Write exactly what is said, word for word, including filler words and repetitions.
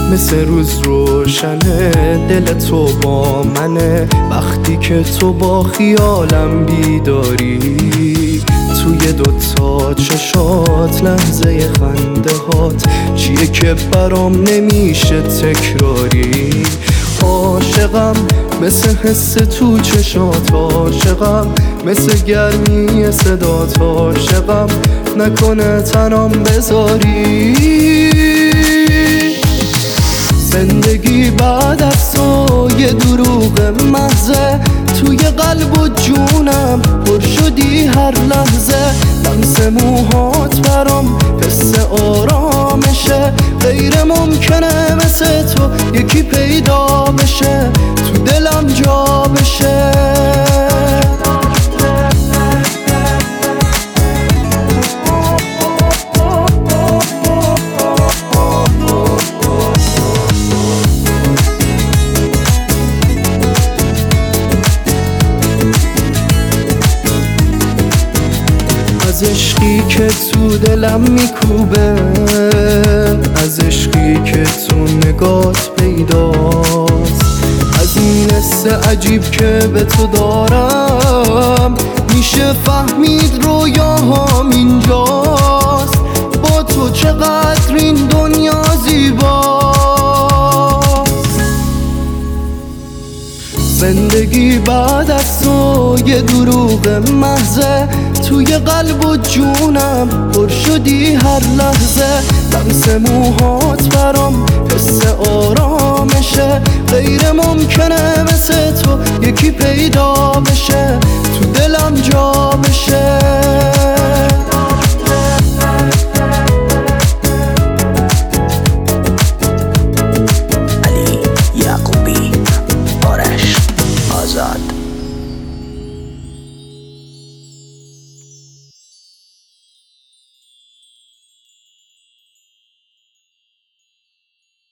مثل روز روشنه دل تو با منه، وقتی که تو با خیالم بیداری. توی دوتا چشات لحظه خنده هات چیه که برام نمیشه تکراری. عاشقم مثل حس تو چشات، عاشقم مثل گرمی صدات، عاشقم نکنه تنم بذاری. زندگی بعد از تو یه دروغ محضه، توی قلب و جونم پر شدی هر لحظه. لمس موهات برام حس آرامشه، غیر ممکنه مثل تو یکی پیدا بشه تو دلم جا بشه. از عشقی که تو دلم میکوبه، از عشقی که تو نگات پیداست، از این حس عجیب که به تو دارم میشه فهمید رویاهام اینجاست. با تو چقدر این دنیا زیباست. زندگی بعد از تو یه دروغ محضه، توی قلب و جونم پر شدی هر لحظه. لمس موهات برام حس آرامشه، غیر ممکنه مثل تو یکی پیدا بشه تو دلم جا